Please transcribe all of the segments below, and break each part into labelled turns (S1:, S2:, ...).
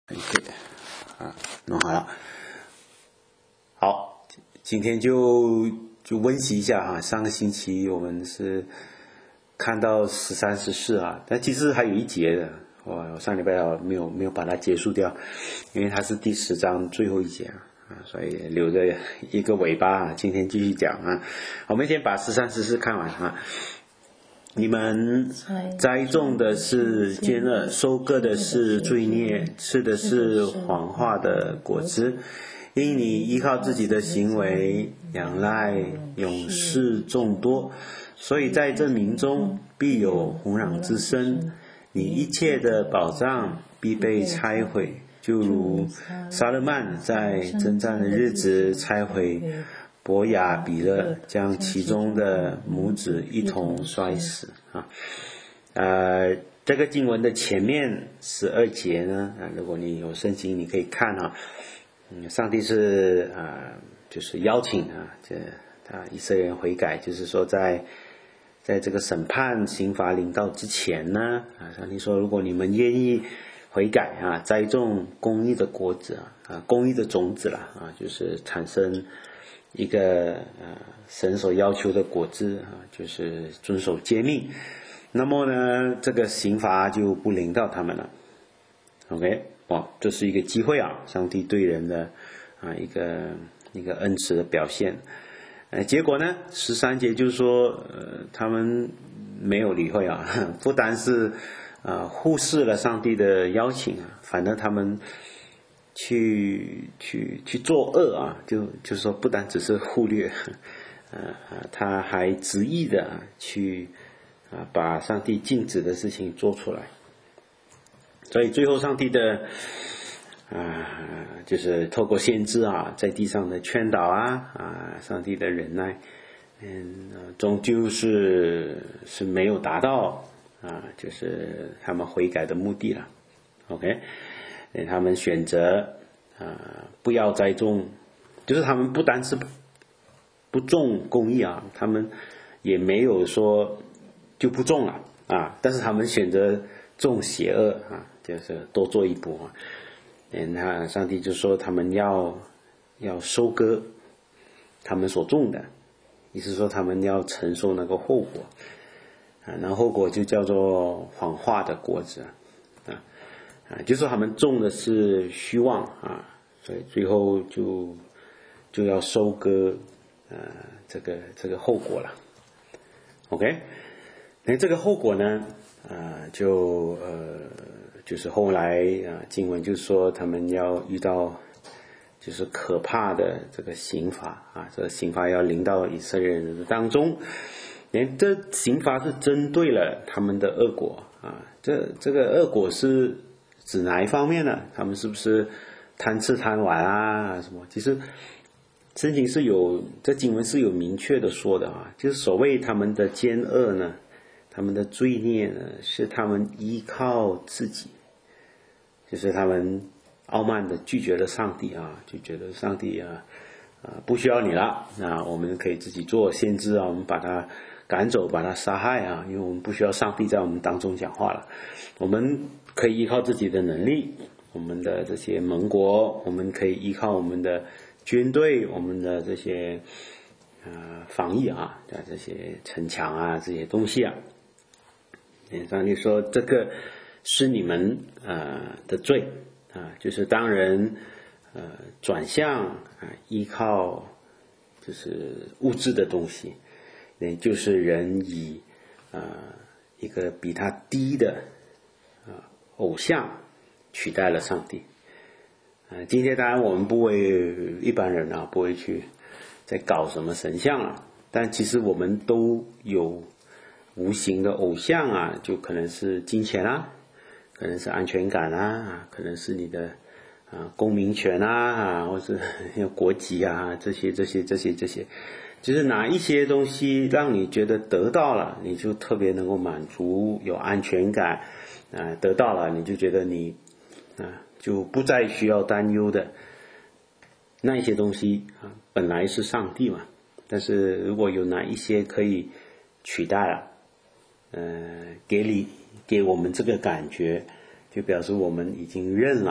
S1: 弄好了。好，今天就温习一下啊。上个星期我们是看到13、14啊，但其实还有一节的，我上礼拜没有把它结束掉，因为它是第10章最后一节啊，所以留着一个尾巴啊。今天继续讲啊，我们先把13、14看完啊。你们栽种的是奸恶，收割的是罪孽，吃的是谎话的果子。因你依靠自己的行为，仰赖勇士众多，所以在这民中必有轰嚷之声。你一切的宝藏必被拆毁，就如撒勒曼在征战的日子拆毁伯亚比勒，将其中的母子一同摔死啊。这个经文的前面12节呢，如果你有圣经，你可以看啊。上帝是就是邀请以色列人悔改，就是说在这个审判刑罚临到之前呢，上帝说，如果你们愿意悔改啊，栽种公义的果子公义的种子啦就是产生一个神所要求的果子就是遵守诫命，那么呢，这个刑罚就不临到他们了。OK， 这是一个机会啊，上帝对人的一个恩慈的表现。结果呢，13节就是说，他们没有理会啊，不单是忽视了上帝的邀请反而他们去作恶啊，就是说不单只是忽略，他还执意的去把上帝禁止的事情做出来。所以最后上帝的就是透过先知在地上的劝导上帝的忍耐终究是没有达到就是他们悔改的目的了。 OK， 他们选择不要栽种，就是他们不单是不种公义他们也没有说就不种了但是他们选择种邪恶就是多做一步上帝就说他们要收割他们所种的，意思说他们要承受那个后果那后果就叫做谎话的果子就说他们种的是虚妄所以最后就要收割这个后果了。 OK， 那这个后果呢就是后来经文就说他们要遇到就是可怕的这个刑罚这个刑罚要临到以色列人的当中。这刑罚是针对了他们的恶果这个恶果是指哪一方面呢？他们是不是贪吃贪玩什么？其实圣经是有，这经文是有明确的说的就是所谓他们的奸恶呢，他们的罪孽呢，是他们依靠自己，就是他们傲慢的拒绝了上帝就觉得上帝不需要你了，我们可以自己做先知我们把他赶走，把他杀害因为我们不需要上帝在我们当中讲话了，我们可以依靠自己的能力，我们的这些盟国，我们可以依靠我们的军队，我们的这些防疫这些城墙这些东西上帝说这个是你们的罪就是当人转向依靠就是物质的东西，就是人以一个比他低的偶像取代了上帝今天当然我们不会，一般人不会去再搞什么神像但其实我们都有无形的偶像就可能是金钱可能是安全感可能是你的公民权或是国籍这些，就是哪一些东西让你觉得得到了你就特别能够满足，有安全感得到了你就觉得你就不再需要担忧的那一些东西本来是上帝嘛，但是如果有哪一些可以取代了给我们这个感觉，就表示我们已经认了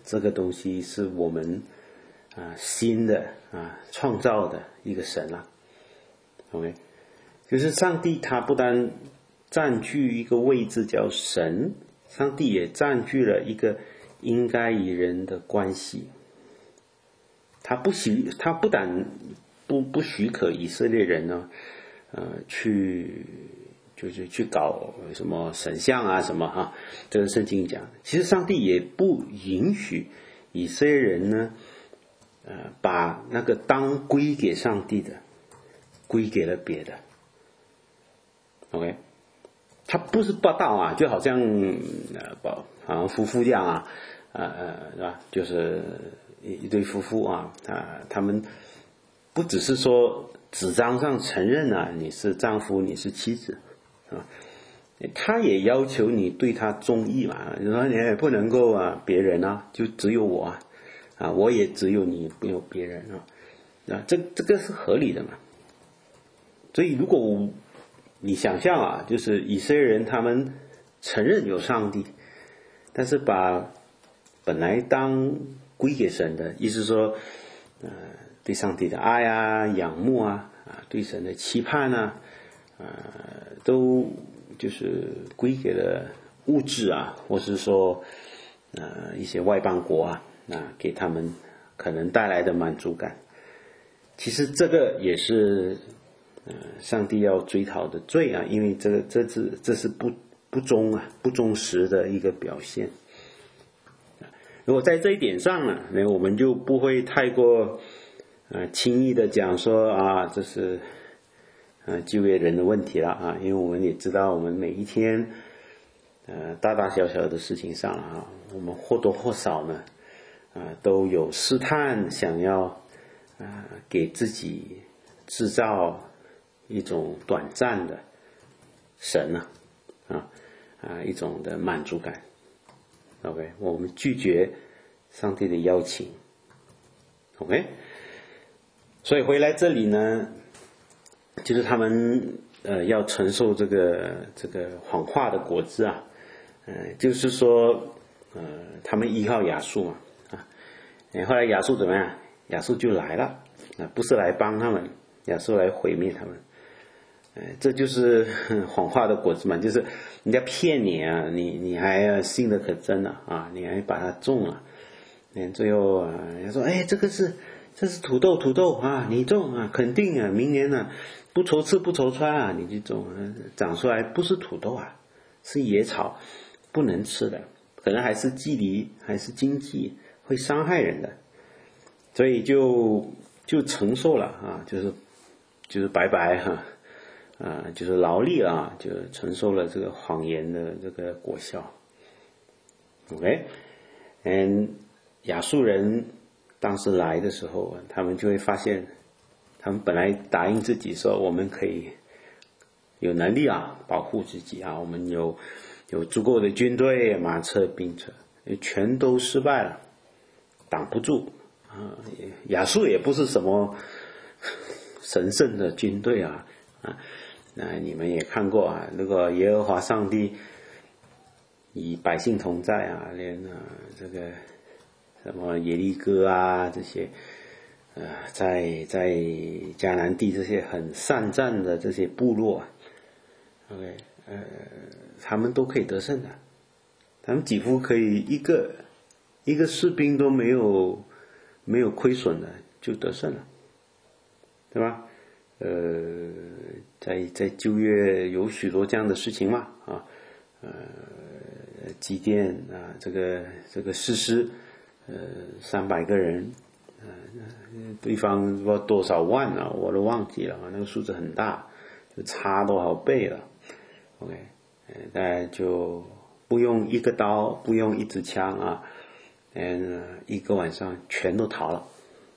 S1: 这个东西是我们新的创造的一个神了。OK， 就是上帝他不但占据一个位置叫神，上帝也占据了一个应该与人的关系。他不但不许可以色列人呢，去搞什么神像啊什么这个圣经讲，其实上帝也不允许以色列人呢，把那个当归给上帝的归给了别的。OK， 他不是霸道就好像夫妇这样是吧？就是一对夫妇他们不只是说纸张上承认你是丈夫你是妻子他也要求你对他忠义嘛，你说你也不能够别人就只有我我也只有你没有别人这个是合理的嘛。所以如果你想象就是以色列人他们承认有上帝，但是把本来当归给神的，意思说对上帝的爱仰慕对神的期盼都就是归给了物质或是说一些外邦国给他们可能带来的满足感。其实这个也是上帝要追讨的罪因为这是不忠实的一个表现。如果在这一点上呢，我们就不会太过轻易的讲说这是就业人的问题了因为我们也知道我们每一天大大小小的事情上我们或多或少呢都有试探，想要给自己制造一种短暂的神一种的满足感。OK， 我们拒绝上帝的邀请。OK， 所以回来这里呢，就是他们要承受这个谎话的果子就是说他们依靠亚述嘛后来亚述怎么样？亚述就来了不是来帮他们，亚述来毁灭他们。这就是谎话的果子嘛，就是人家骗你你还信得可真了你还把它种了，最后人家说这是土豆你种肯定明年不愁吃不愁穿你去种长出来不是土豆是野草，不能吃的，可能还是寄离还是经济会伤害人的，所以就承受了就是白就是劳力了就承受了这个谎言的这个果效。 OK， 亚述人当时来的时候他们就会发现，他们本来答应自己说我们可以有能力保护自己我们有足够的军队马车兵车，全都失败了，挡不住亚述也不是什么神圣的军队那你们也看过那个耶和华上帝与百姓同在连这个什么耶利哥这些在迦南地这些很善战的这些部落OK， 他们都可以得胜的，他们几乎可以一个士兵都没有亏损的就得胜了，对吧？在旧约有许多这样的事情嘛基甸这个士师300个人对方不知道多少万我都忘记了那个数字很大，就差多少倍了。 OK， 大家就不用一个刀，不用一支枪一个晚上全都逃了。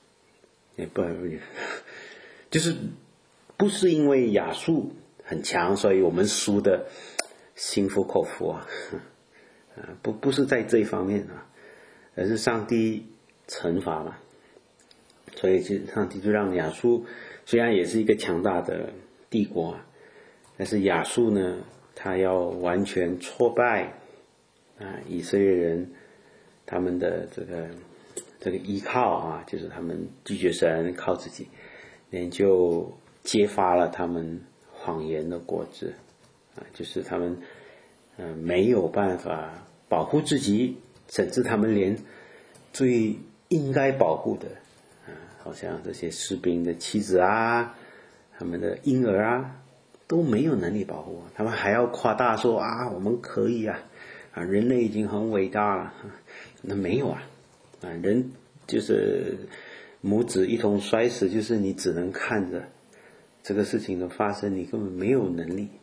S1: 就是不是因为亚述很强所以我们输的心服口服不是在这一方面而是上帝惩罚嘛，所以上帝就让亚述虽然也是一个强大的帝国但是亚述呢他要完全挫败以色列人他们的这个依靠啊，就是他们拒绝神，靠自己，就揭发了他们谎言的果子啊，就是他们没有办法保护自己，甚至他们连最应该保护的好像这些士兵的妻子啊，他们的婴儿啊，都没有能力保护，他们还要夸大说啊，我们可以啊，人类已经很伟大了，那没有啊，人就是母子一同摔死，就是你只能看着这个事情的发生，你根本没有能力。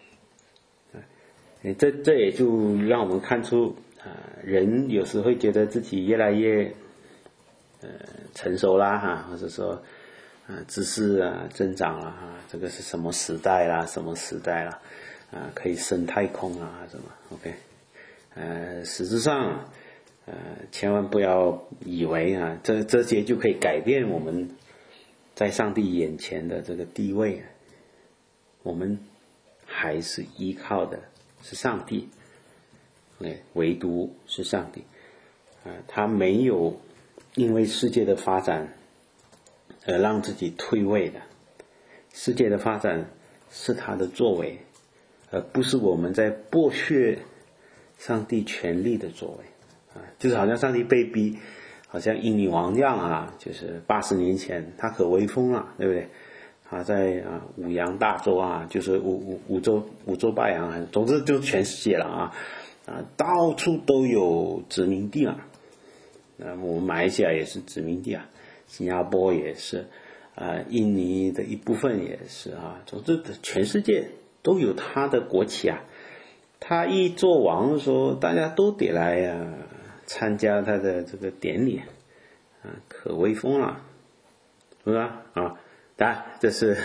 S1: 这也就让我们看出人有时会觉得自己越来越成熟啦或者说知识增长了这个是什么时代啦可以升太空什么 OK 实质上千万不要以为这些就可以改变我们在上帝眼前的这个地位，我们还是依靠的是上帝，唯独是上帝他没有因为世界的发展而让自己退位的，世界的发展是他的作为，而不是我们在剥削上帝权力的作为就是好像上帝被逼，好像英女王这样就是80年前他可威风了，对不对？他在五洋大洲就是五洲大洋总之就全世界了到处都有殖民地我们马来西亚也是殖民地新加坡也是印尼的一部分也是总之全世界都有他的国旗他一做王的时候，大家都得来参加他的这个典礼可威风了，是不是当然这是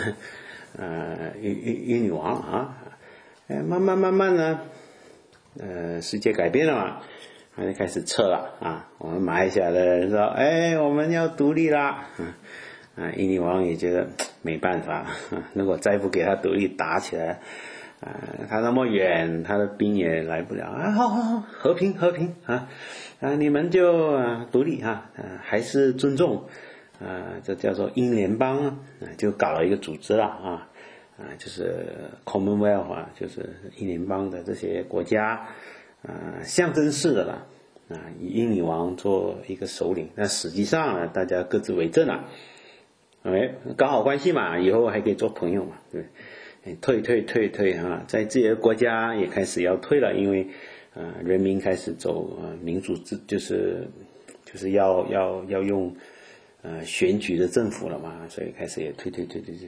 S1: 英女王慢慢呢世界改变了嘛，就开始撤了我们马来西亚的人说我们要独立啦英女王也觉得没办法如果再不给他独立打起来他那么远他的兵也来不了好和平你们就独立还是尊重这叫做英联邦就搞了一个组织了就是 Commonwealth 就是英联邦的这些国家象征式的了以英女王做一个首领，那实际上大家各自为政了搞好关系嘛，以后还可以做朋友嘛，对退在自己的国家也开始要退了，因为人民开始走民主制，就是要用选举的政府了嘛，所以开始也退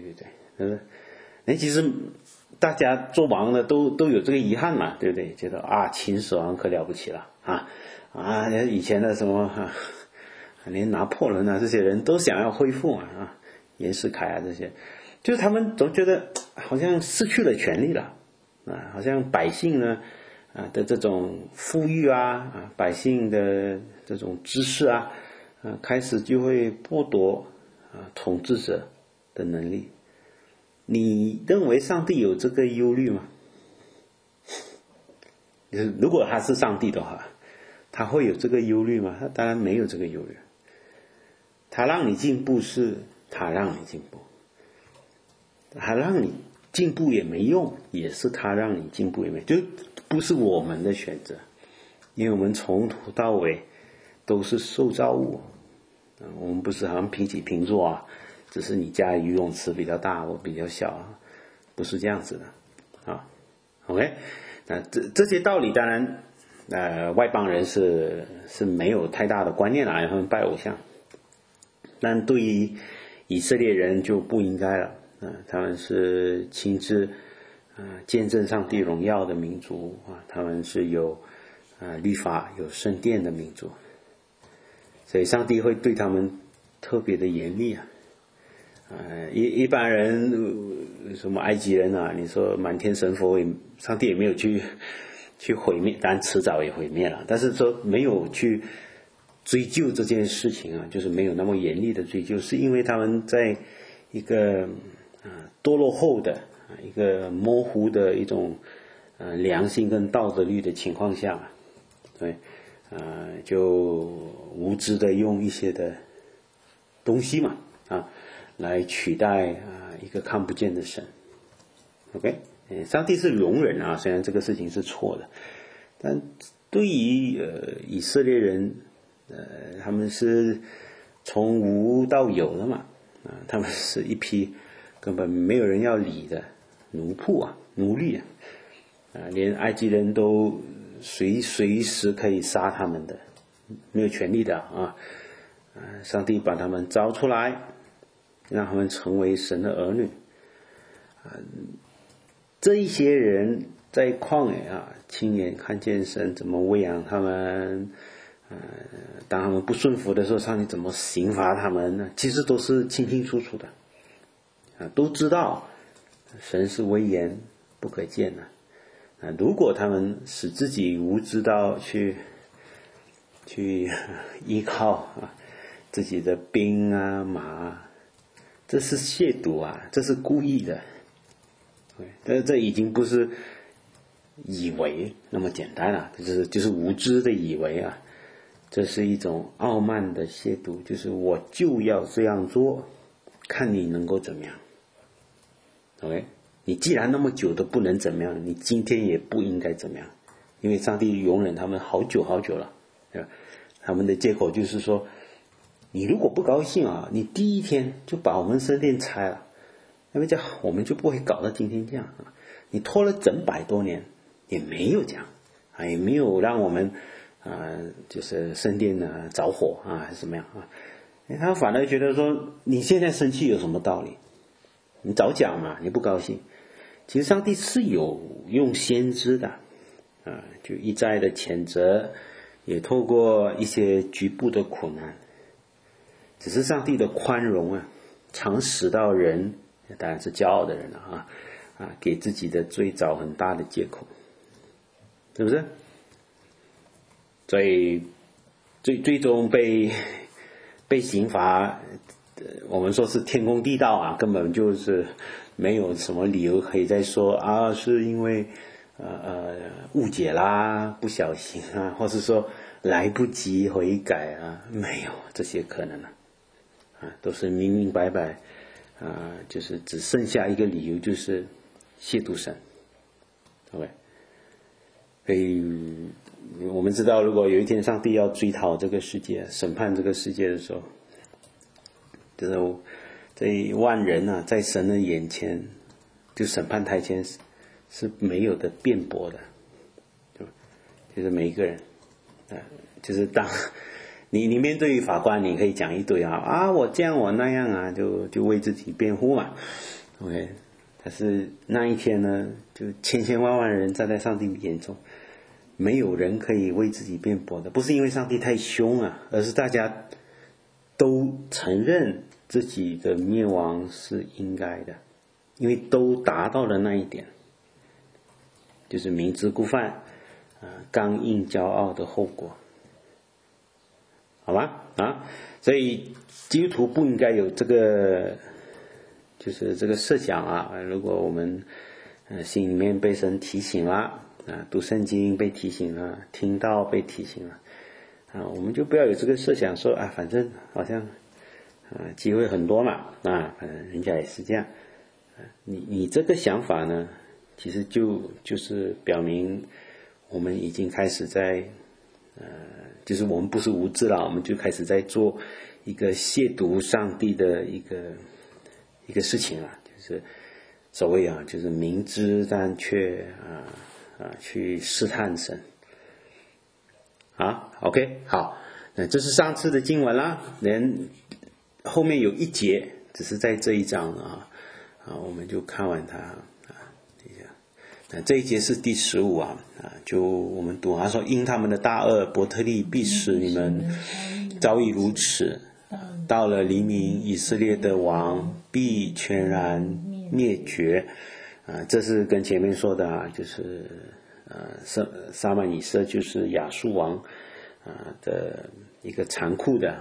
S1: 其实大家做王的都有这个遗憾嘛，对不对？觉得秦始皇可了不起了以前的什么连拿破仑这些人都想要恢复袁世凯这些，就是他们总觉得好像失去了权利了好像百姓呢的这种富裕百姓的这种知识开始就会剥夺统治者的能力。你认为上帝有这个忧虑吗？如果他是上帝的话，他会有这个忧虑吗？他当然没有这个忧虑。他让你进步是他让你进步，他让你进步也没用，也是他让你进步也没用，就不是我们的选择，因为我们从头到尾都是受造物我们不是好像平起平坐只是你家游泳池比较大我比较小不是这样子的OK 这些道理当然外邦人是没有太大的观念他们拜偶像，但对于以色列人就不应该了他们是亲自见证上帝荣耀的民族他们是有律法有圣殿的民族，所以上帝会对他们特别的严厉一般人什么埃及人你说满天神佛上帝也没有去毁灭，当然迟早也毁灭了，但是说没有去追究这件事情就是没有那么严厉的追究，是因为他们在一个堕落后的一个模糊的一种良心跟道德律的情况下对就无知的用一些的东西嘛来取代一个看不见的神。OK， 上帝是容忍虽然这个事情是错的，但对于以色列人，他们是从无到有的嘛他们是一批根本没有人要理的奴仆奴隶连埃及人都随时可以杀他们的，没有权利的上帝把他们招出来，让他们成为神的儿女这一些人在旷野亲眼看见神怎么喂养他们当他们不顺服的时候，上帝怎么刑罚他们呢？其实都是清清楚楚的都知道神是威严不可见的如果他们使自己无知到去依靠自己的兵马这是亵渎这是故意的这已经不是以为那么简单了就是无知的以为这是一种傲慢的亵渎，就是我就要这样做，看你能够怎么样。OK， 你既然那么久都不能怎么样，你今天也不应该怎么样，因为上帝容忍他们好久好久了，对吧？他们的借口就是说，你如果不高兴你第一天就把我们圣殿拆了，那么这样我们就不会搞到今天这样你拖了整100多年也没有这样也没有让我们就是圣殿着火还是怎么样他反而觉得说你现在生气有什么道理？你早讲嘛，你不高兴。其实上帝是有用先知的就一再的谴责，也透过一些局部的苦难，只是上帝的宽容常使到人，当然是骄傲的人了给自己的罪找很大的借口，是不是？所以最终被刑罚，我们说是天公地道根本就是没有什么理由可以再说是因为误解啦，不小心或是说来不及悔改没有这些可能都是明明白白就是只剩下一个理由，就是亵渎神。 OK， 所以我们知道如果有一天上帝要追讨这个世界，审判这个世界的时候，就是这10000人在神的眼前，就审判台前是没有的辩驳的，对吧？就是每一个人就是当你面对法官，你可以讲一堆我这样我那样就为自己辩护嘛。 OK， 但是那一天呢，就千万人站在上帝眼中，没有人可以为自己辩驳的，不是因为上帝太凶而是大家都承认自己的灭亡是应该的，因为都达到了那一点，就是明知故犯刚硬骄傲的后果，好吧所以基督徒不应该有这个就是这个设想如果我们心里面被神提醒了读圣经被提醒了，听到被提醒了我们就不要有这个设想说反正好像机会很多嘛反正人家也是这样你这个想法呢，其实就是表明我们已经开始在就是我们不是无知了，我们就开始在做一个亵渎上帝的一个事情了，就是所谓就是明知但却去试探神OK， 好，那这是上次的经文啦，后面有一节只是在这一章我们就看完它这一节是第15就我们读说因他们的大恶，伯特利必使你们早已如此，到了黎明，以色列的王必全然灭绝这是跟前面说的就是撒曼以色就是亚述王的一个残酷的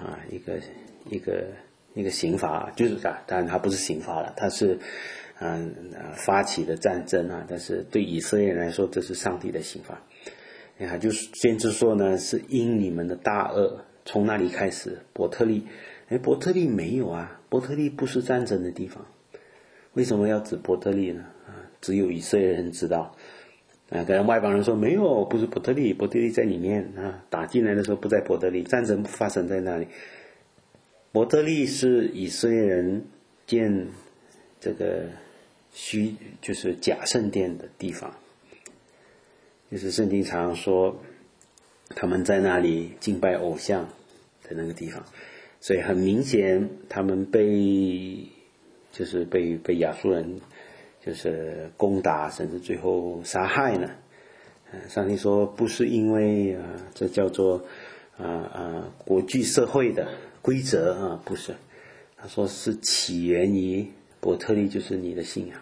S1: 一个刑罚，就是当然它不是刑罚了，它是发起的战争但是对以色列人来说这是上帝的刑罚就先知说呢，是因你们的大恶，从那里开始。伯特利，伯特利没有啊，伯特利不是战争的地方，为什么要指伯特利呢？只有以色列人知道。跟外邦人说没有，不是伯特利，伯特利在里面打进来的时候不在伯特利，战争发生在那里。伯特利是以色列人建这个就是假圣殿的地方，就是圣经常说他们在那里敬拜偶像的那个地方，所以很明显他们被亚述人就是攻打，甚至最后杀害呢。上帝说不是因为这叫做国际社会的规则不是，他说是起源于伯特利，就是你的信仰，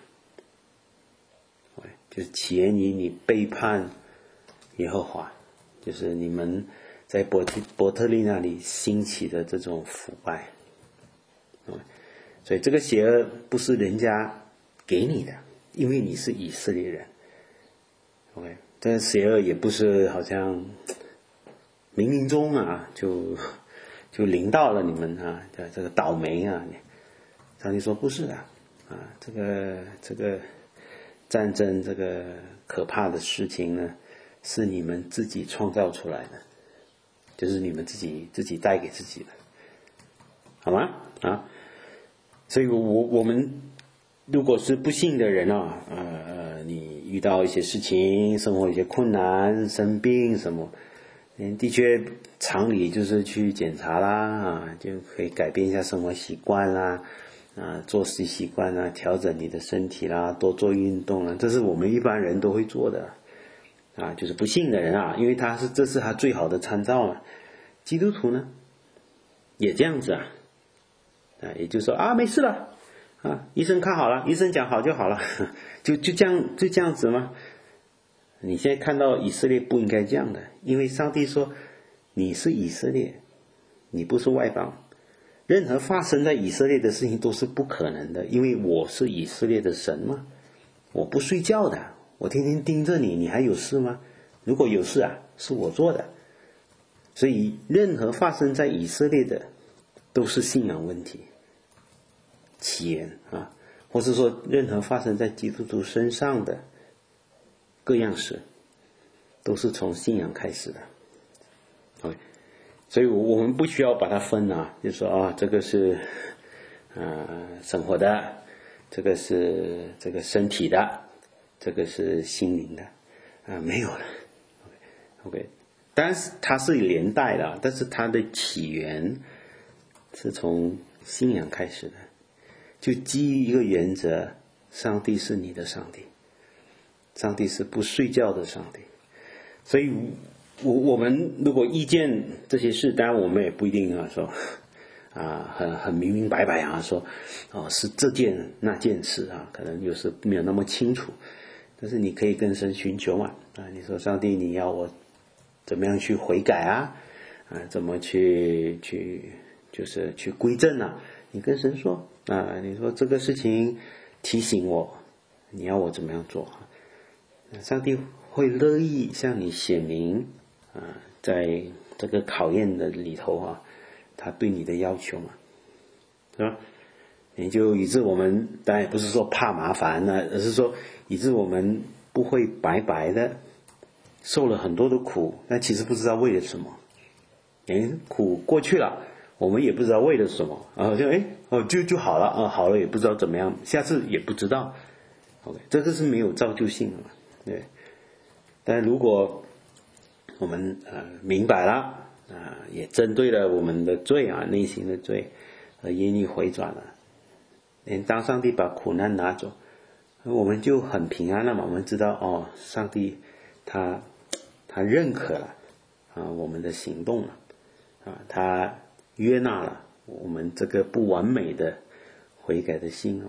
S1: 就是起源于你背叛耶和华，就是你们在伯特利那里兴起的这种腐败。所以这个邪恶不是人家给你的，因为你是以色列人。OK， 这个邪恶也不是好像冥冥中就临到了你们这个倒霉上帝说不是的这个战争这个可怕的事情呢，是你们自己创造出来的，就是你们自己带给自己的，好吗？所以我们如果是不幸的人你遇到一些事情，生活一些困难，生病什么，的确常理就是去检查啦就可以改变一下生活习惯啦作息习惯啦，调整你的身体啦，多做运动啦，这是我们一般人都会做的就是不幸的人因为这是他最好的参照嘛。基督徒呢也这样子也就是说没事了医生看好了，医生讲好就好了就这样子吗？你现在看到以色列不应该这样的，因为上帝说你是以色列，你不是外邦，任何发生在以色列的事情都是不可能的，因为我是以色列的神嘛，我不睡觉的，我天天盯着你，你还有事吗？如果有事是我做的。所以任何发生在以色列的都是信仰问题起源或是说任何发生在基督徒身上的各样事都是从信仰开始的。OK， 所以我们不需要把它分就是说这个是生活的，这个是这个身体的，这个是心灵的没有了。OK， 当然它是连带的，但是它的起源是从信仰开始的，就基于一个原则，上帝是你的上帝，上帝是不睡觉的上帝。所以我们如果意见这些事，当然我们也不一定说很明明白白说是这件那件事可能有时没有那么清楚，但是你可以跟神寻求嘛你说上帝你要我怎么样去悔改怎么去就是去归正你跟神说你说这个事情提醒我，你要我怎么样做上帝会乐意向你显明在这个考验的里头他对你的要求嘛，是吧？也就以致我们当然也不是说怕麻烦而是说以致我们不会白白的受了很多的苦，但其实不知道为了什么。苦过去了，我们也不知道为了什么就好了好了也不知道怎么样，下次也不知道。OK， 这个是没有造就性的嘛，对。但如果我们明白了也针对了我们的罪内心的罪而愿意回转了，当上帝把苦难拿走，我们就很平安了嘛。我们知道上帝他认可了我们的行动了他约纳了我们这个不完美的悔改的心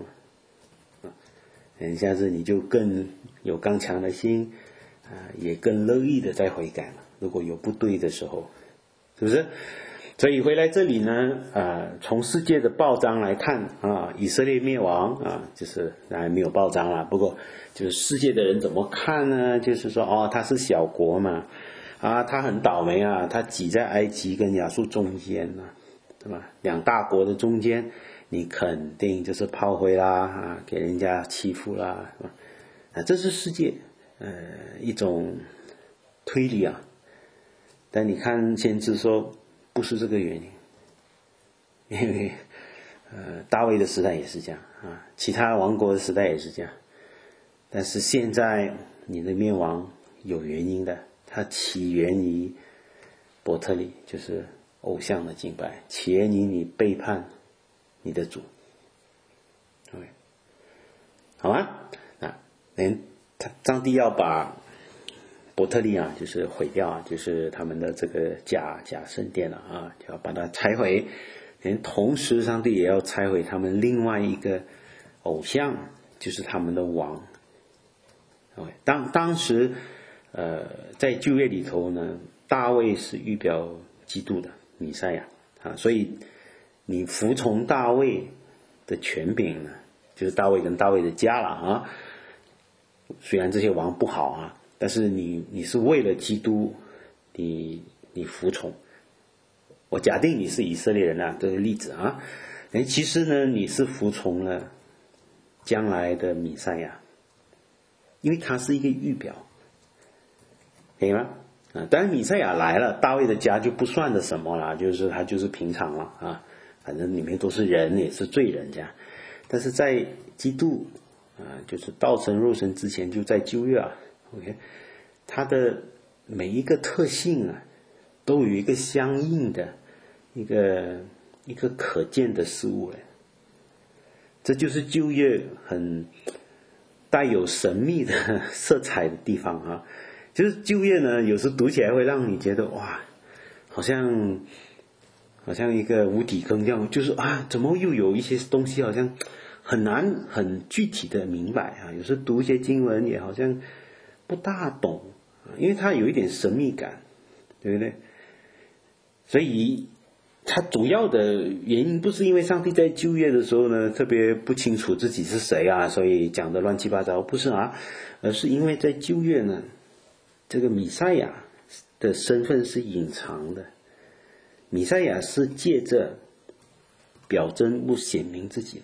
S1: 下次你就更有刚强的心也更乐意的再悔改了，如果有不对的时候，是不是？所以回来这里呢从世界的报章来看以色列灭亡就是当然没有报章了，不过就是世界的人怎么看呢？就是说他是小国嘛啊，他很倒霉啊，他挤在埃及跟亚述中间呢，对吧？两大国的中间，你肯定就是炮灰啦啊，给人家欺负啦，是吧？啊，这是世界一种推理啊。但你看先知说不是这个原因，因为大卫的时代也是这样啊，其他王国的时代也是这样。但是现在你的灭亡有原因的，它起源于伯特利，就是偶像的敬拜，起源于你背叛你的主。OK， 好吗？上帝要把伯特利啊，就是毁掉啊，就是他们的这个假圣殿了啊，就要把它拆毁。同时，上帝也要拆毁他们另外一个偶像，就是他们的王。OK， 当时在旧约里头呢，大卫是预表基督的弥赛亚啊，所以你服从大卫的权柄呢，就是大卫跟大卫的家了啊。虽然这些王不好啊，但是你是为了基督，你服从。我假定你是以色列人啊，这个例子啊，其实呢你是服从了将来的弥赛亚，因为他是一个预表，可以吗？啊，当然弥赛亚来了，大卫的家就不算的什么了，就是他就是平常了啊，反正里面都是人，也是罪人这样。但是在基督就是道成肉身之前，就在旧约啊 ，OK， 他的每一个特性啊，都有一个相应的一个可见的事物嘞。这就是旧约很带有神秘的色彩的地方啊。就是旧约呢，有时读起来会让你觉得哇，好像一个无底坑这样，就是啊，怎么又有一些东西好像很难很具体的明白啊。有时读一些经文也好像不大懂，因为它有一点神秘感，对不对？所以它主要的原因不是因为上帝在旧约的时候呢特别不清楚自己是谁啊，所以讲的乱七八糟，不是啊，而是因为在旧约呢，这个弥赛亚的身份是隐藏的，弥赛亚是借着表征物显明自己的，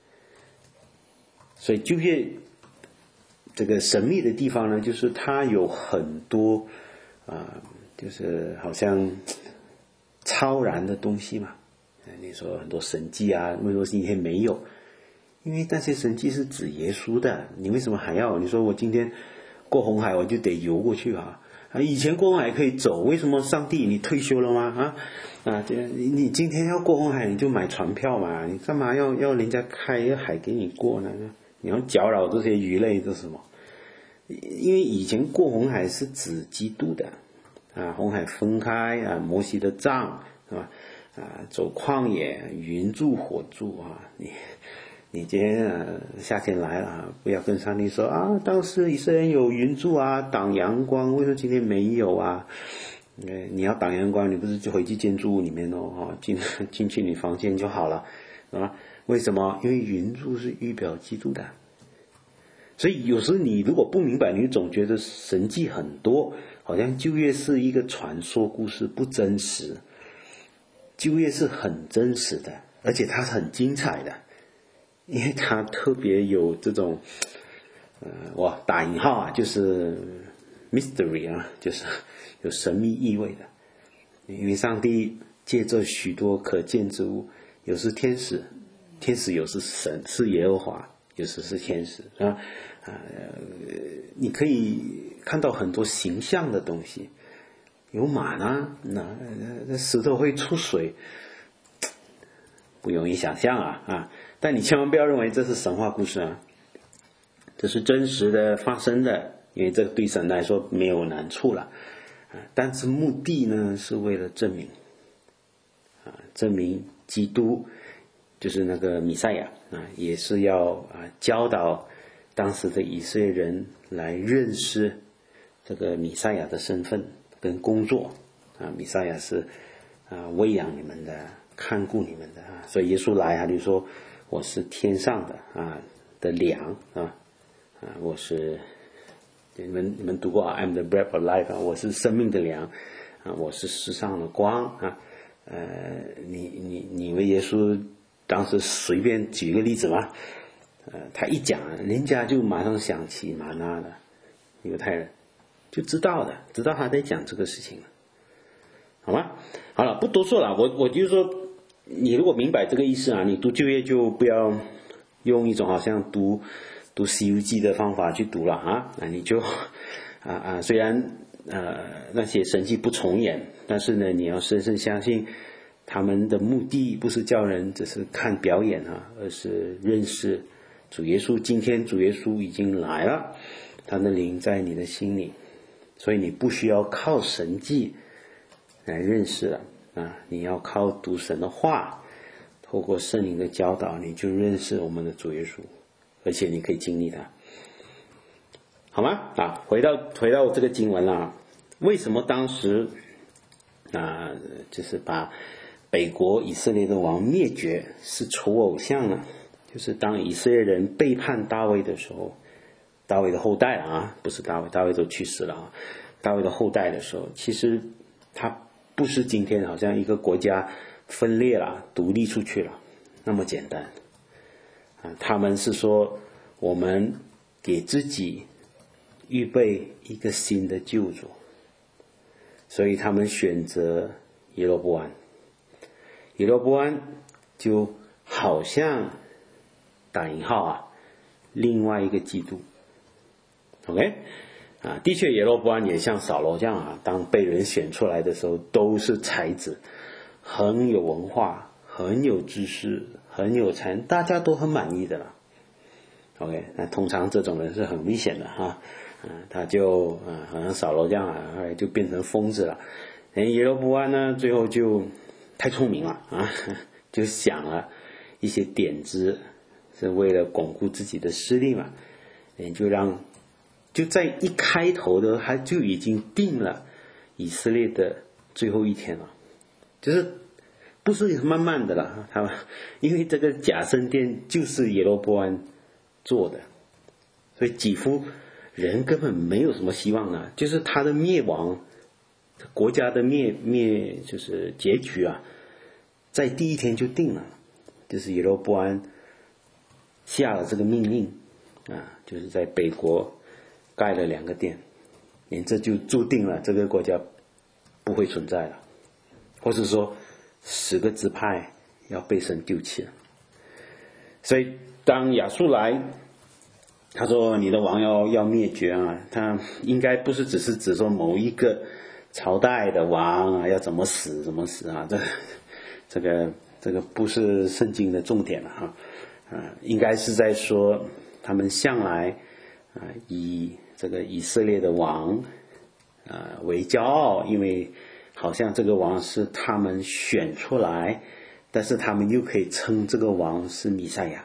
S1: 所以旧约这个神秘的地方呢，就是它有很多就是好像超然的东西嘛。你说很多神迹啊，为什么今天没有？因为那些神迹是指耶稣的，你为什么还要？你说我今天过红海我就得游过去啊？以前过红海可以走，为什么上帝你退休了吗？你今天要过红海你就买船票嘛，你干嘛要人家开一个海给你过呢？你要搅扰这些鱼类是什么？因为以前过红海是指基督的啊，红海分开啊，摩西的杖是吧？走旷野，云柱火柱啊，你今天夏天来了，不要跟上帝说啊，当时以色列人有云柱啊，挡阳光，为什么今天没有啊？你要挡阳光，你不是就回去建筑物里面哦，进去你房间就好了，啊？为什么？因为云柱是预表基督的。所以有时你如果不明白，你总觉得神迹很多，好像旧约是一个传说故事，不真实。旧约是很真实的，而且它很精彩的，因为它特别有这种打引号啊，就是 mystery 啊，就是有神秘意味的。因为上帝借着许多可见之物，有时天使有时神，是耶和华，有时是天使啊。你可以看到很多形象的东西，有马呢，那石头会出水，不容易想象啊！但你千万不要认为这是神话故事啊，这是真实的发生的，因为这个对神来说没有难处了但是目的呢是为了证明基督就是那个弥赛亚也是要教导当时的以色列人来认识这个弥赛亚的身份跟工作弥赛亚是喂养你们的，看顾你们的所以耶稣来他就说我是天上的粮我是你们读过I'm the bread of life 我是生命的粮我是世上的光你以为耶稣当时随便举一个例子吗？他一讲，人家就马上想起玛纳的犹太人，就知道他在讲这个事情了，好吗？好了，不多说了，我就说，你如果明白这个意思你读旧约就不要用一种好像读西游记的方法去读了你就虽然那些神迹不重演，但是呢，你要深深相信他们的目的不是叫人只是看表演而是认识主耶稣。今天主耶稣已经来了，他的灵在你的心里，所以你不需要靠神迹来认识了你要靠读神的话，透过圣灵的教导，你就认识我们的主耶稣，而且你可以经历他，好吗？回到这个经文了，为什么当时就是把北国以色列的王灭绝是除偶像呢？就是当以色列人背叛大卫的时候，大卫的后代不是大卫都去世了大卫的后代的时候，其实他不是今天好像一个国家分裂了独立出去了那么简单他们是说我们给自己预备一个新的救主，所以他们选择耶罗波安。耶罗波安就好像打引号另外一个基督 OK 的确耶罗波安也像扫罗这样当被人选出来的时候都是才子，很有文化，很有知识，很有才，大家都很满意的了 OK 那通常这种人是很危险的他就好像扫罗这样后来就变成疯子了。耶罗波安呢最后就太聪明了就想了一些点子，是为了巩固自己的势力嘛，就在一开头的他就已经定了以色列的最后一天了，就是不是慢慢的了因为这个假圣殿就是耶罗波安做的，所以几乎人根本没有什么希望就是他的灭亡，国家的灭就是结局在第一天就定了，就是耶罗波安下了这个命令就是在北国盖了2个殿，这就注定了这个国家不会存在了，或是说10个支派要被神丢弃了。所以当亚述来，他说你的王要灭绝他应该不是只是指说某一个朝代的王要怎么死这个不是圣经的重点了应该是在说他们向来以这个以色列的王为骄傲，因为好像这个王是他们选出来，但是他们又可以称这个王是弥赛亚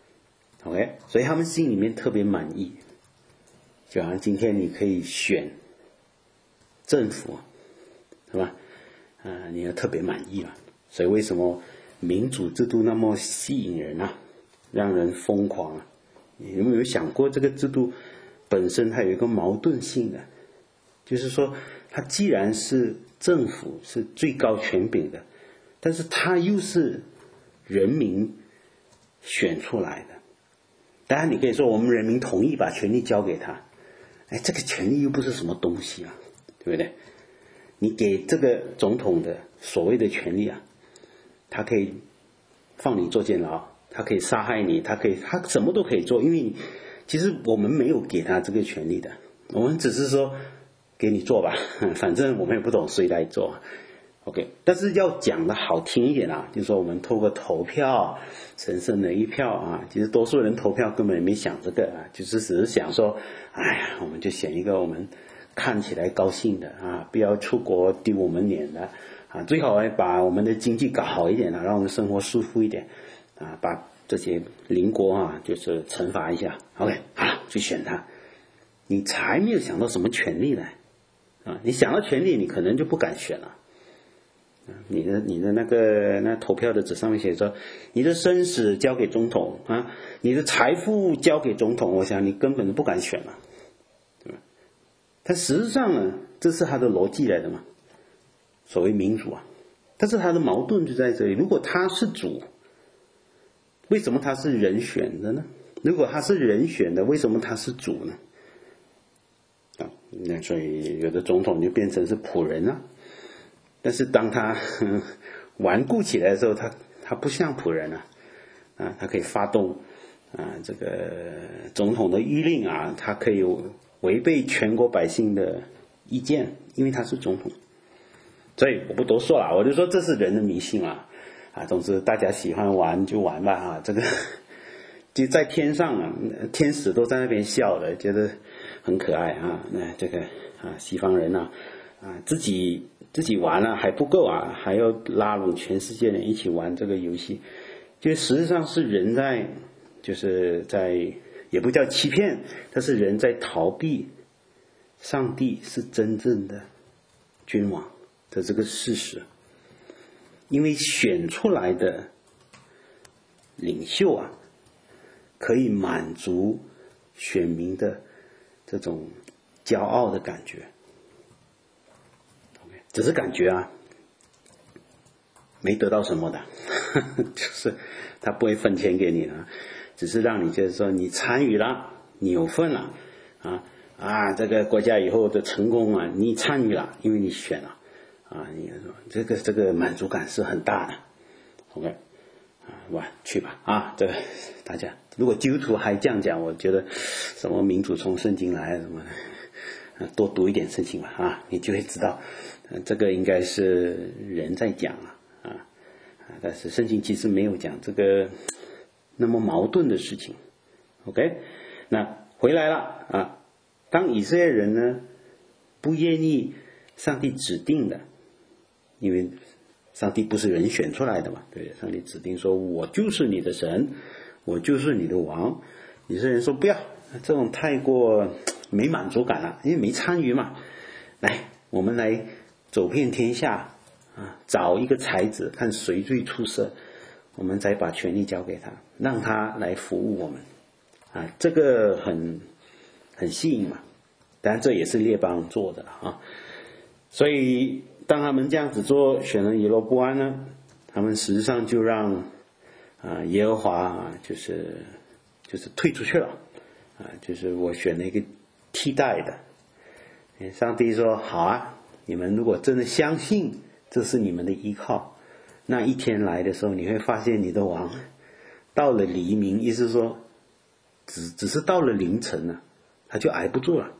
S1: OK 所以他们心里面特别满意，就好像今天你可以选政府是吧你要特别满意了。所以为什么民主制度那么吸引人让人疯狂你有没有想过这个制度本身它有一个矛盾性的，就是说它既然是政府是最高权柄的，但是它又是人民选出来的。当然你可以说我们人民同意把权力交给他，这个权力又不是什么东西对不对？你给这个总统的所谓的权力他可以放你坐监牢，他可以杀害你，他什么都可以做，因为其实我们没有给他这个权利的，我们只是说给你做吧，反正我们也不懂谁来做 OK 但是要讲的好听一点就是说我们透过投票神圣的一票其实多数人投票根本没想这个就是只是想说我们就选一个我们看起来高兴的不要出国丢我们脸的最好把我们的经济搞好一点让我们生活舒服一点把这些邻国就是惩罚一下 OK 好去选他，你才没有想到什么权利呢你想到权利你可能就不敢选了你的那投票的纸上面写着你的生死交给总统你的财富交给总统，我想你根本就不敢选了但实质上呢，这是他的逻辑来的嘛，所谓民主啊。但是他的矛盾就在这里，如果他是主，为什么他是人选的呢？如果他是人选的，为什么他是主呢？那所以有的总统就变成是仆人了。但是当他顽固起来的时候，他不像仆人了他可以发动这个总统的谕令他可以违背全国百姓的意见，因为他是总统。所以我不多说了，我就说这是人的迷信总之大家喜欢玩就玩吧这个就在天上天使都在那边笑的，觉得很可爱那这个西方人自己玩还不够还要拉拢全世界人一起玩这个游戏，就实际上是人在也不叫欺骗，但是人在逃避上帝是真正的君王的这个事实。因为选出来的领袖可以满足选民的这种骄傲的感觉，只是感觉没得到什么的就是他不会分钱给你只是让你觉得说你参与了，你有份了这个国家以后的成功你参与了，因为你选了你说这个满足感是很大的。 OK去吧这个大家如果基督徒还这样讲，我觉得什么民主从圣经来什么的多读一点圣经吧你就会知道这个应该是人在讲但是圣经其实没有讲这个那么矛盾的事情。 OK 那回来了当以色列人呢不愿意上帝指定的，因为上帝不是人选出来的嘛，对，上帝指定说我就是你的神，我就是你的王。以色列人说不要，这种太过没满足感了，因为没参与嘛。来，我们来走遍天下找一个才子，看谁最出色，我们再把权力交给他，让他来服务我们这个很吸引嘛。当然这也是列邦做的所以当他们这样子做，选了耶罗波安呢，他们实际上就让耶和华就是退出去了就是我选了一个替代的。上帝说好你们如果真的相信这是你们的依靠，那一天来的时候，你会发现你的王到了黎明，意思说只是到了凌晨他就挨不住了。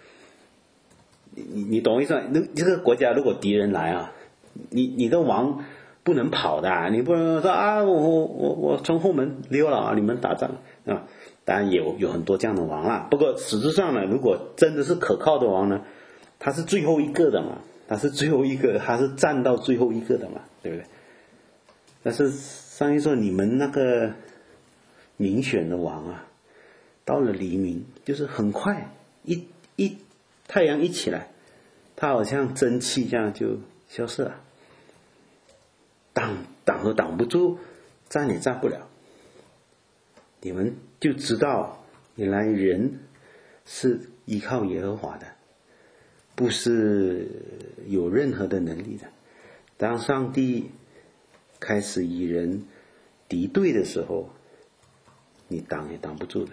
S1: 你懂我意思吗？这个国家如果敌人来你的王不能跑的你不能说我从后门溜了你们打仗当然有很多这样的王不过实质上呢，如果真的是可靠的王呢，他是最后一个的嘛，他是站到最后一个的嘛，对不对？但是上帝说你们那个民选的王到了黎明，就是很快太阳一起来，它好像蒸汽这样就消失了，挡都挡不住，站也站不了。你们就知道原来人是依靠耶和华的，不是有任何的能力的。当上帝开始与人敌对的时候，你挡也挡不住的。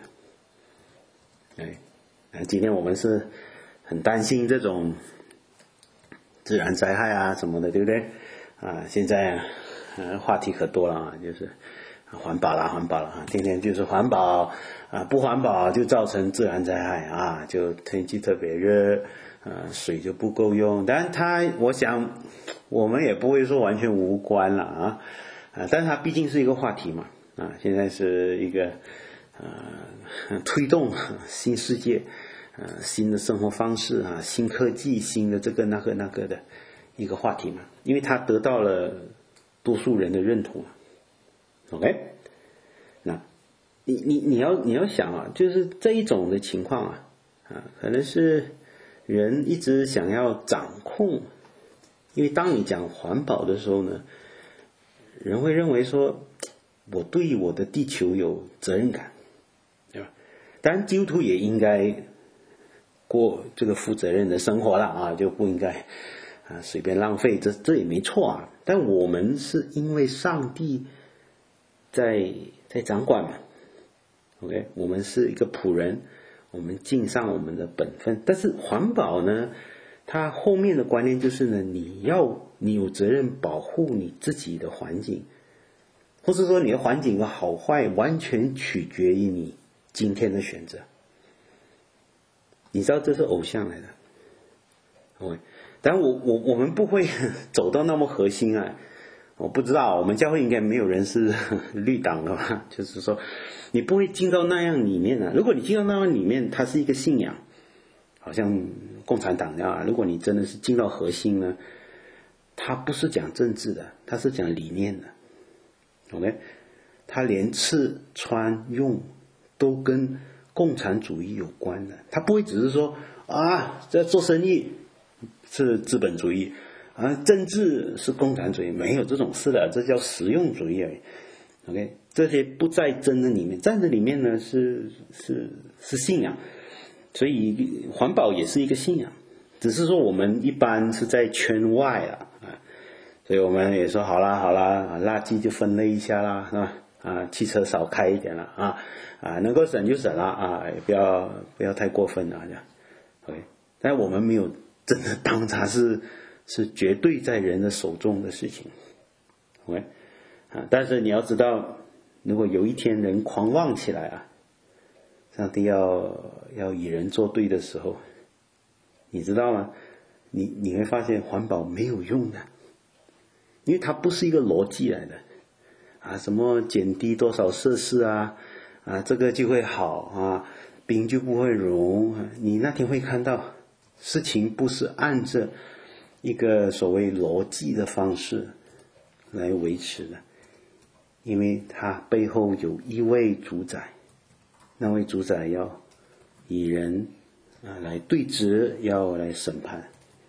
S1: 今天我们是很担心这种自然灾害什么的，对不对现在话题可多了就是环保了天天就是环保不环保就造成自然灾害就天气特别热水就不够用。当然我想我们也不会说完全无关了但是它毕竟是一个话题嘛现在是一个推动新世界新的生活方式新科技，新的这个那个的一个话题嘛，因为它得到了多数人的认同OK 那你要想就是这一种的情况可能是人一直想要掌控。因为当你讲环保的时候呢，人会认为说我对我的地球有责任感，对吧？当然基督徒也应该过这个负责任的生活了啊，就不应该随便浪费，这也没错啊。但我们是因为上帝在掌管嘛 ，OK， 我们是一个仆人，我们尽上我们的本分。但是环保呢，它后面的观念就是呢，你有责任保护你自己的环境，或是说你的环境的好坏完全取决于你今天的选择。你知道这是偶像来的 ，OK， 但我们不会走到那么核心啊。我不知道，我们教会应该没有人是绿党的吧？就是说，你不会进到那样里面啊。如果你进到那样里面，它是一个信仰，好像共产党那样。如果你真的是进到核心呢，它不是讲政治的，它是讲理念的。OK， 它连吃穿用都跟共产主义有关的，它不会只是说这做生意是资本主义。政治是共产主义，没有这种事的，这叫实用主义而已。OK， 这些不在真的里面，在这里面呢是信仰，所以环保也是一个信仰，只是说我们一般是在圈外了所以我们也说好啦，垃圾就分类一下啦，是吧？汽车少开一点了能够省就省了也不要太过分了这样。OK， 但我们没有真的当它是绝对在人的手中的事情 ，OK， 但是你要知道，如果有一天人狂妄起来上帝要与人作对的时候，你知道吗？你会发现环保没有用的，因为它不是一个逻辑来的什么减低多少摄氏这个就会好冰就不会融你那天会看到事情不是按着一个所谓逻辑的方式来维持的，因为它背后有一位主宰，那位主宰要以人来对质，要来审判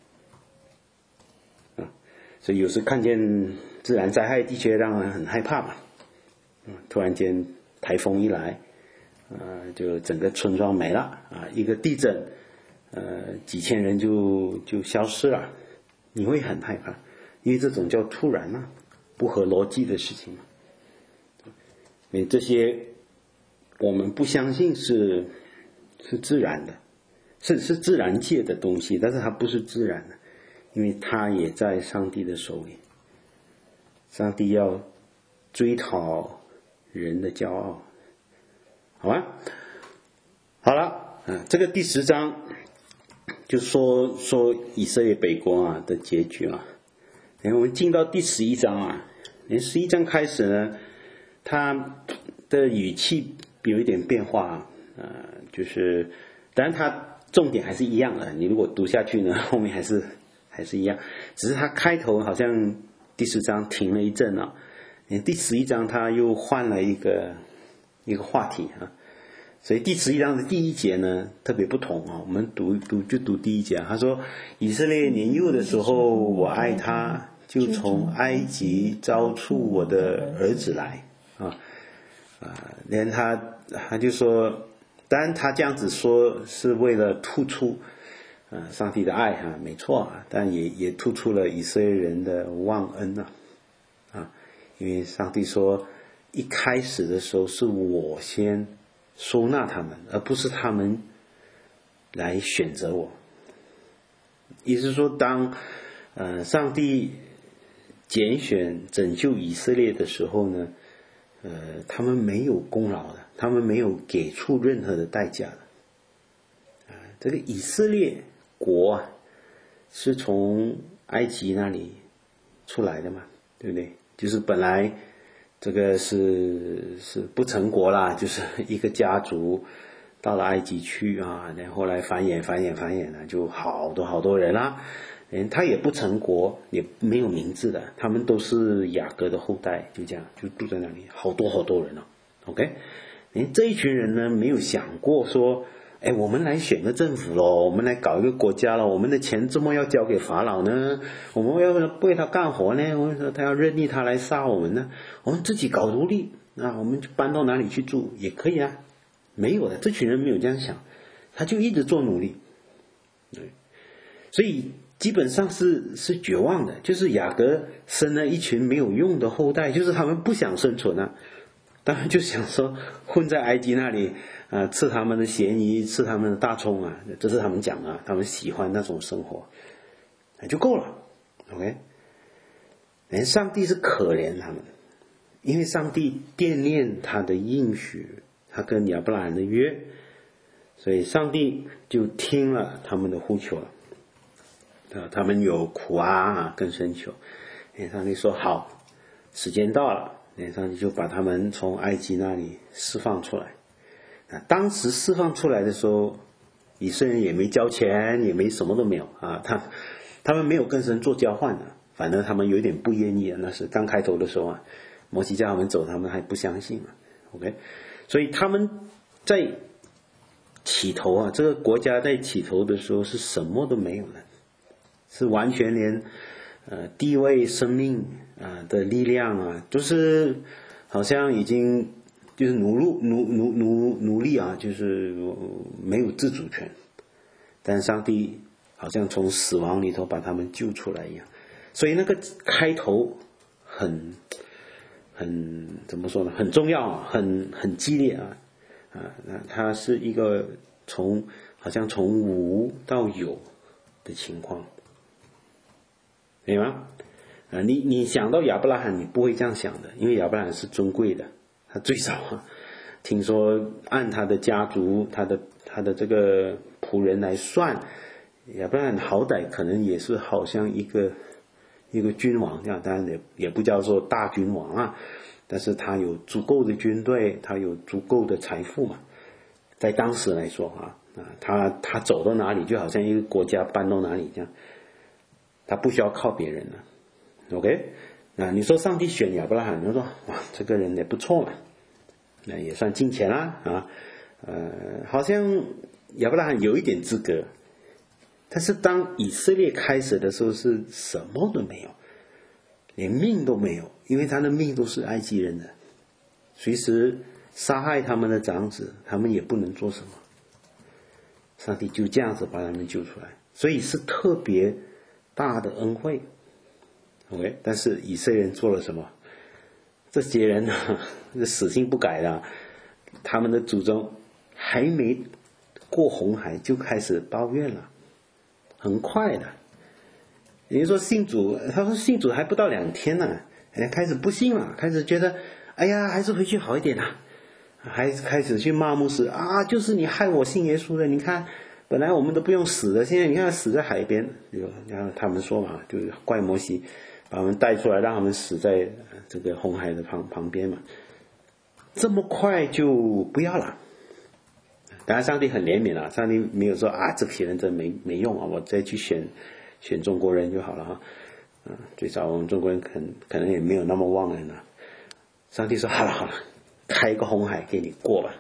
S1: 所以有时看见自然灾害的确让人很害怕嘛突然间台风一来就整个村庄没了一个地震几千人就消失了，你会很害怕，因为这种叫突然不合逻辑的事情因为这些我们不相信是自然的，是自然界的东西，但是它不是自然的，因为它也在上帝的手里。上帝要追讨人的骄傲，好吗？好了这个第10章就说以色列北国的结局然后我们进到第11章11章开始呢，它的语气有一点变化就是当然它重点还是一样的，你如果读下去呢，后面还是一样，只是它开头好像第10章停了一阵第11章它又换了一个话题所以第11章的第1节呢特别不同我们读第1节他说以色列年幼的时候我爱他，就从埃及招出我的儿子来连他就说，当然他这样子说是为了突出上帝的爱没错但也突出了以色列人的忘恩因为上帝说一开始的时候是我先收纳他们，而不是他们来选择我。意思是说当上帝拣选拯救以色列的时候呢他们没有功劳的，他们没有给出任何的代价的这个以色列国是从埃及那里出来的嘛，对不对？就是本来这个是不成国啦，就是一个家族到了埃及去然后后来繁衍就好多人啦他也不成国，也没有名字的，他们都是雅各的后代，就这样就住在那里好多人OK， 这一群人呢没有想过说我们来选个政府咯，我们来搞一个国家咯，我们的钱怎么要交给法老呢？我们要为他干活呢？我们说他要任意他来杀我们呢？我们自己搞独立我们就搬到哪里去住也可以没有的，这群人没有这样想，他就一直做努力。 OK， 所以第11章呢， 对，所以基本上是绝望的，就是雅各生了一群没有用的后代，就是他们不想生存啊，他们就想说混在埃及那里吃他们的咸鱼，吃他们的大葱啊，这是他们讲啊，他们喜欢那种生活就够了。 OK， 连上帝是可怜他们，因为上帝惦念他的应许，他跟亚伯拉罕的约，所以上帝就听了他们的呼求了。他们有苦更深求，上帝说好，时间到了，上帝就把他们从埃及那里释放出来。当时释放出来的时候，以色列人也没交钱，也没什么都没有他们没有跟神做交换的，反正他们有点不愿意那是刚开头的时候摩西叫他们走，他们还不相信OK， 所以他们在起头这个国家在起头的时候是什么都没有的，是完全连地位生命的力量就是好像已经就是奴隶就是没有自主权，但上帝好像从死亡里头把他们救出来一样。所以那个开头很怎么说呢，很重要很激烈它是一个好像从无到有的情况，对吗？你想到亚伯拉罕，你不会这样想的，因为亚伯拉罕是尊贵的，他最少听说按他的家族他的这个仆人来算，亚伯拉罕好歹可能也是好像一个君王这样，当然也不叫做大君王但是他有足够的军队，他有足够的财富嘛，在当时来说他走到哪里就好像一个国家搬到哪里这样，他不需要靠别人了。OK， 你说上帝选亚伯拉罕，你说哇这个人也不错嘛，那也算金钱啦好像亚伯拉罕有一点资格，但是当以色列开始的时候是什么都没有，连命都没有，因为他的命都是埃及人的，随时杀害他们的长子，他们也不能做什么，上帝就这样子把他们救出来，所以是特别大的恩惠。OK， 但是以色列人做了什么？这些人死性不改的，他们的祖宗还没过红海就开始抱怨了，很快的。你说信主，他说信主还不到2天呢，开始不信了，开始觉得哎呀还是回去好一点还开始去骂牧师就是你害我信耶稣的，你看本来我们都不用死的，现在你看死在海边，然后他们说嘛，就是怪摩西把他们带出来，让他们死在这个红海的旁边嘛，这么快就不要了。当然上帝很怜悯了，上帝没有说这批人真没用我再去选中国人就好了最早我们中国人可能也没有那么忘恩上帝说好了开一个红海给你过吧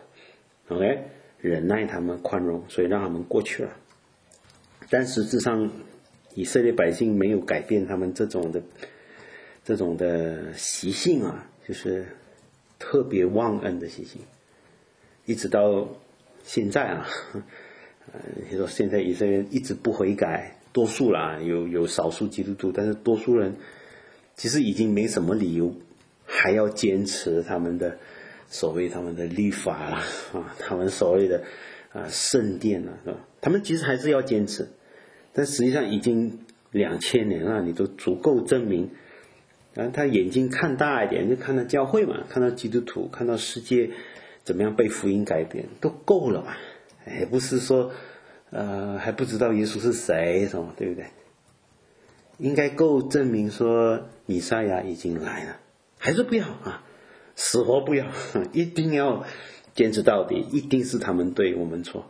S1: OK， 忍耐他们，宽容，所以让他们过去了。但实质上以色列百姓没有改变他们这种的习性就是特别忘恩的习性，一直到现在你说现在以色列人一直不悔改，多数啦，有少数基督徒，但是多数人其实已经没什么理由还要坚持他们的律法啦他们所谓的圣殿是吧？他们其实还是要坚持，但实际上已经2000年了，你都足够证明他眼睛看大一点，就看到教会嘛，看到基督徒，看到世界怎么样被福音改变，都够了嘛。不是说还不知道耶稣是谁什么，对不对？应该够证明说弥赛亚已经来了，还是不要死活不要一定要坚持到底，一定是他们对我们错。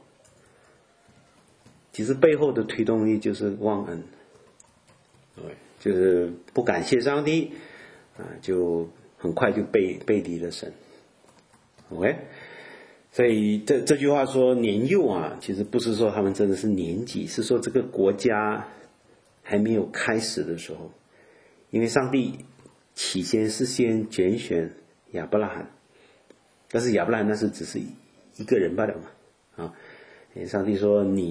S1: 其实背后的推动力就是忘恩，就是不感谢上帝就很快就背离了神。 OK， 所以这句话说年幼其实不是说他们真的是年纪，是说这个国家还没有开始的时候，因为上帝起先是先拣选亚伯拉罕，但是亚伯拉罕那是只是一个人罢了嘛上帝说你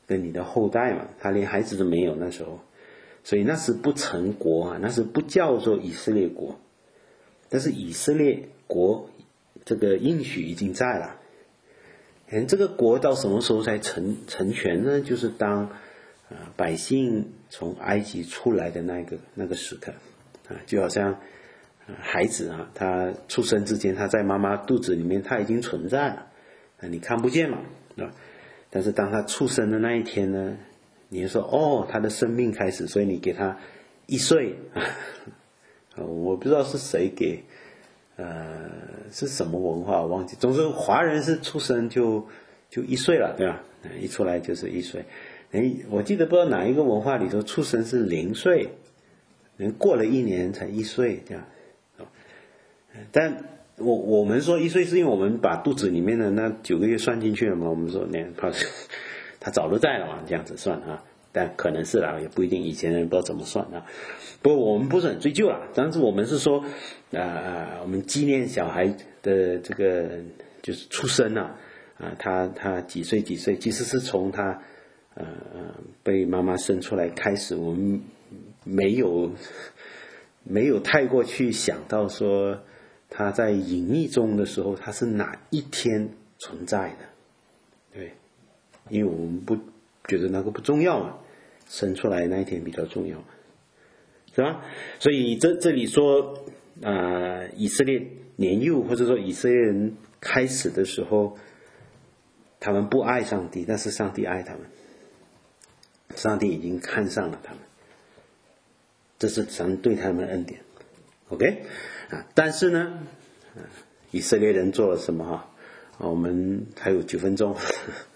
S1: 跟你的后代嘛，他连孩子都没有那时候，所以那是不成国啊，那是不叫做以色列国。但是以色列国这个应许已经在了，这个国到什么时候才成全呢？就是当百姓从埃及出来的那个时刻啊，就好像孩子啊，他出生之前他在妈妈肚子里面他已经存在了，你看不见嘛，对吧？但是当他出生的那一天呢，你就说他的生命开始，所以你给他1岁我不知道是谁给是什么文化我忘记，总之华人是出生就1岁了，对吧？一出来就是1岁。我记得不知道哪一个文化里头出生是0岁，过了1年才1岁这样。但我们说1岁是因为我们把肚子里面的那9个月算进去了嘛，我们说他早就在了嘛，这样子算啊。但可能是啦，也不一定，以前人不知道怎么算啊。不过我们不是很追究啦，但是我们是说我们纪念小孩的这个就是出生啊，他几岁，其实是从他被妈妈生出来开始，我们没有太过去想到说他在隐匿中的时候他是哪一天存在的，对，因为我们不觉得那个不重要嘛，生出来那一天比较重要嘛，是吧？所以这里说以色列年幼，或者说以色列人开始的时候，他们不爱上帝，但是上帝爱他们，上帝已经看上了他们，这是神对他们的恩典。 OK 但是呢以色列人做了什么我们还有9分钟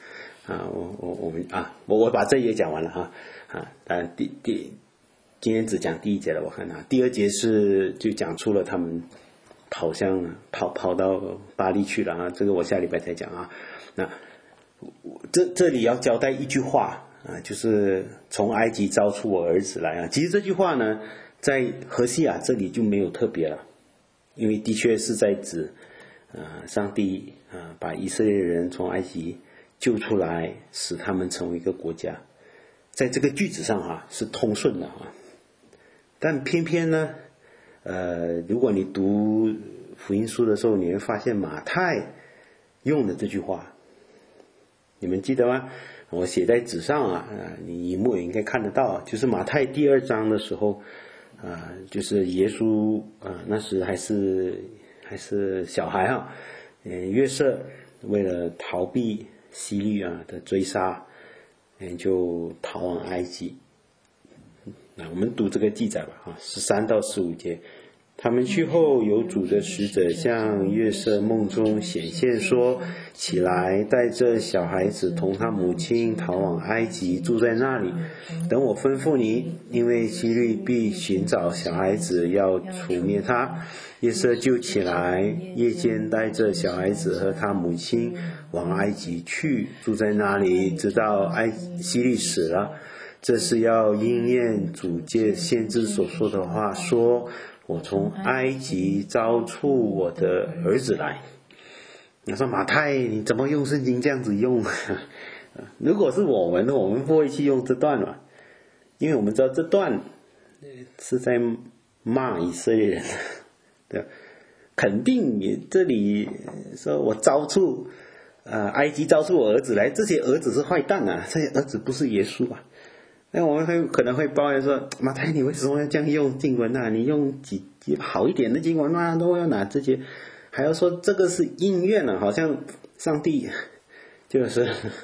S1: 我把这一页讲完了今天只讲第1节了，我看第2节就讲出了他们跑到巴黎去了这个我下礼拜才讲那这里要交代一句话就是从埃及招出我儿子来其实这句话呢在何西阿这里就没有特别了，因为的确是在指上帝把以色列人从埃及救出来，使他们成为一个国家，在这个句子上是通顺的但偏偏呢如果你读福音书的时候，你会发现马太用的这句话，你们记得吗？我写在纸上你荧幕也应该看得到，就是马太第2章的时候就是耶稣那时还是小孩约瑟为了逃避希律的追杀就逃往埃及。我们读这个记载吧13到15节。他们去后，有主的使者向约瑟梦中显现说，起来，带着小孩子同他母亲逃往埃及，住在那里，等我吩咐你，因为希律必寻找小孩子，要除灭他。约瑟就起来，夜间带着小孩子和他母亲往埃及去，住在那里，直到希律死了。这是要应验主借先知所说的话，说我从埃及招出我的儿子来。你说马太你怎么用圣经这样子用如果是我们不会去用这段嘛，因为我们知道这段是在骂以色列人对，肯定你这里说我招出埃及招出我儿子来，这些儿子是坏蛋这些儿子不是耶稣那我们可能会抱怨说，马太你为什么要这样用经文你用几好一点的经文都要拿这些，还要说这个是应验好像上帝就是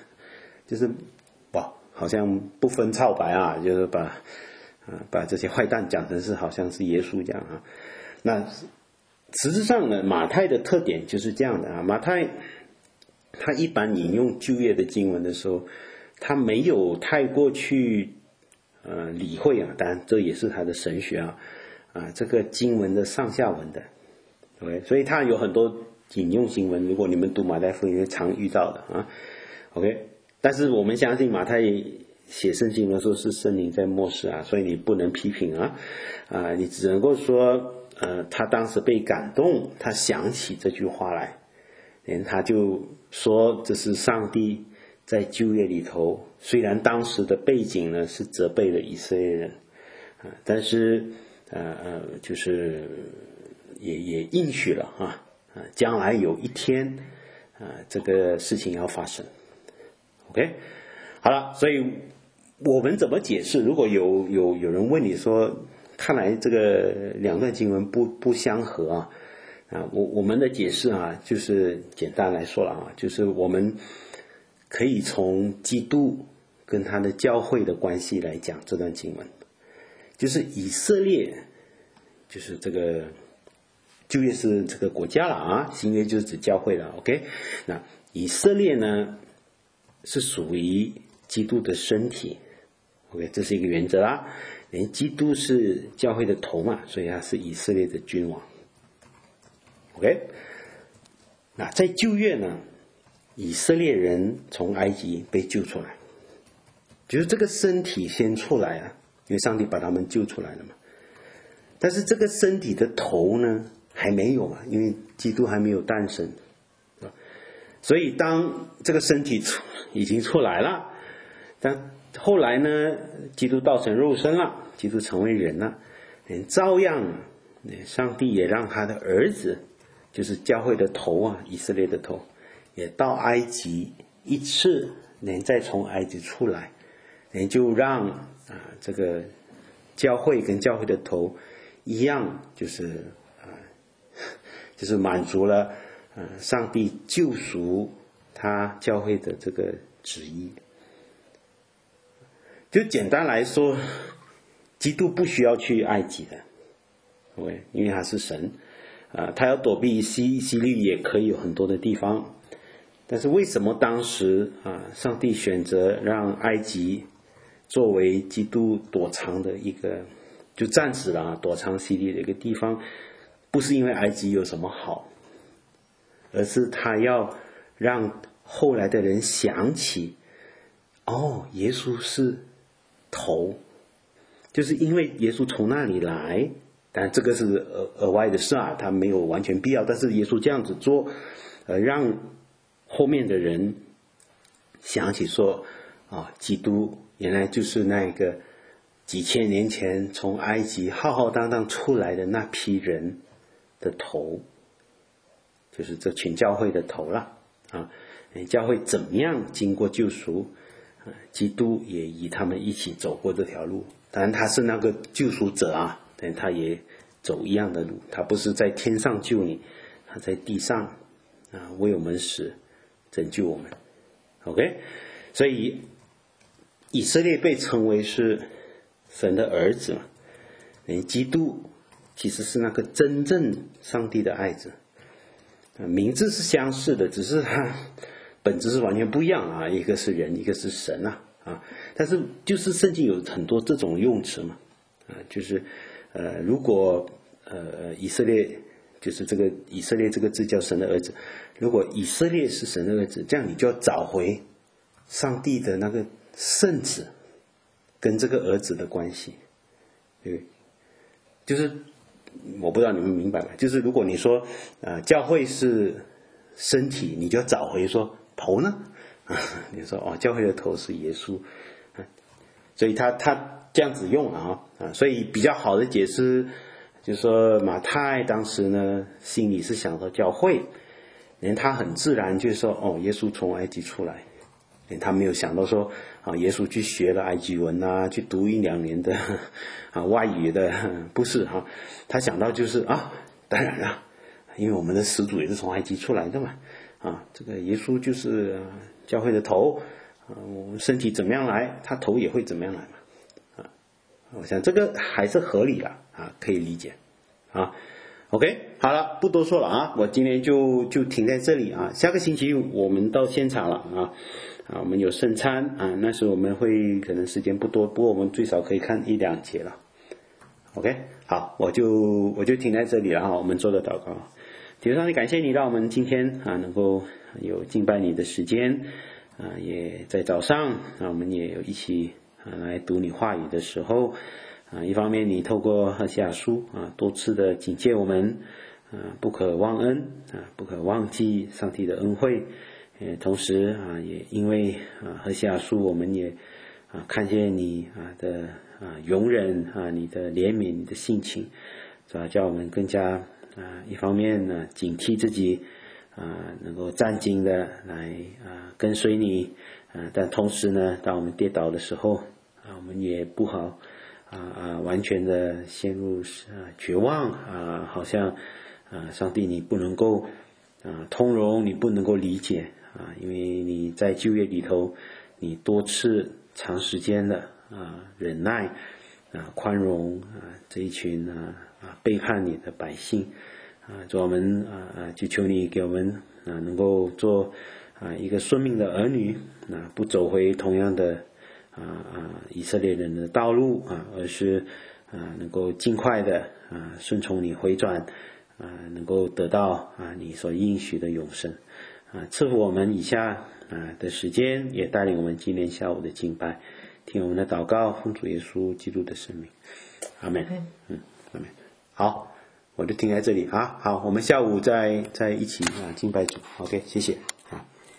S1: 好像不分皂白就是把这些坏蛋讲成是好像是耶稣这样那实质上呢，马太的特点就是这样的马太他一般引用旧约的经文的时候，他没有太过去理会当然这也是他的神学这个经文的上下文的 OK， 所以他有很多引用经文，如果你们读马太福音常遇到的OK， 但是我们相信马太写圣经的时候是圣灵在默示所以你不能批评你只能够说他当时被感动，他想起这句话来，他就说这是上帝在旧约里头，虽然当时的背景呢是责备了以色列人但是就是也应许了将来有一天这个事情要发生。 OK， 好了，所以我们怎么解释？如果有人问你说看来这个两段经文不相合我们的解释就是简单来说了就是我们可以从基督跟他的教会的关系来讲这段经文。就是以色列就是这个旧约是这个国家了新约就是指教会了。 OK， 那以色列呢是属于基督的身体。 OK， 这是一个原则啦。连基督是教会的头嘛，所以他是以色列的君王。 OK， 那在旧约呢，以色列人从埃及被救出来，就是这个身体先出来因为上帝把他们救出来了嘛。但是这个身体的头呢还没有因为基督还没有诞生。所以当这个身体已经出来了，但后来呢基督道成肉身了，基督成为人了，照样上帝也让他的儿子就是教会的头以色列的头也到埃及一次，再从埃及出来，就让这个教会跟教会的头一样，就是满足了上帝救赎他教会的这个旨意。就简单来说，基督不需要去埃及的，因为他是神他要躲避希律也可以有很多的地方。但是为什么当时上帝选择让埃及作为基督躲藏的一个，就暂时躲藏希律的一个地方？不是因为埃及有什么好，而是他要让后来的人想起耶稣是头，就是因为耶稣从那里来。但这个是额外的事他没有完全必要，但是耶稣这样子做让后面的人想起说基督原来就是那个几千年前从埃及浩浩荡荡出来的那批人的头，就是这群教会的头了教会怎么样经过救赎基督也与他们一起走过这条路。当然他是那个救赎者但他也走一样的路，他不是在天上救你，他在地上为我们死，拯救我们。 OK， 所以以色列被称为是神的儿子基督其实是那个真正上帝的爱子，名字是相似的，只是他本质是完全不一样一个是人，一个是神但是就是圣经有很多这种用词嘛就是如果以色列就是这个以色列这个字叫神的儿子，如果以色列是神的儿子，这样你就要找回上帝的那个圣子跟这个儿子的关系。对，就是我不知道你们明白吗？就是如果你说教会是身体，你就要找回说头呢你说教会的头是耶稣所以他这样子用所以比较好的解释就是说马太当时呢心里是想到教会，他很自然就是说耶稣从埃及出来，他没有想到说耶稣去学了埃及文去读1-2年的外语的，不是他想到就是当然了，因为我们的始祖也是从埃及出来的嘛这个耶稣就是教会的头我们身体怎么样来，他头也会怎么样来嘛我想这个还是合理的可以理解OK， 好了，不多说了我今天就停在这里下个星期我们到现场了我们有圣餐那时我们会可能时间不多，不过我们最少可以看1-2节了。 OK， 好，我就停在这里了我们做个祷告。主上帝感谢你让我们今天能够有敬拜你的时间也在早上我们也有一起来读你话语的时候一方面你透过何西阿书多次的警戒我们不可忘恩不可忘记上帝的恩惠， 同时也因为何西阿书我们也看见你的容忍你的怜悯，你的性情，是吧？叫我们更加一方面呢警惕自己能够站紧的来跟随你但同时呢，当我们跌倒的时候我们也不好完全的陷入绝望好像上帝你不能够通融，你不能够理解因为你在旧约里头，你多次长时间的忍耐宽容这一群背叛你的百姓主我们就求你给我们能够做一个顺命的儿女不走回同样的以色列人的道路而是能够尽快的顺从你回转能够得到你所应许的永生赐福我们以下的时间，也带领我们今天下午的敬拜，听我们的祷告，奉主耶稣基督的圣名，阿们。阿们。好，我就停在这里好，我们下午再一起敬拜主。OK， 谢谢。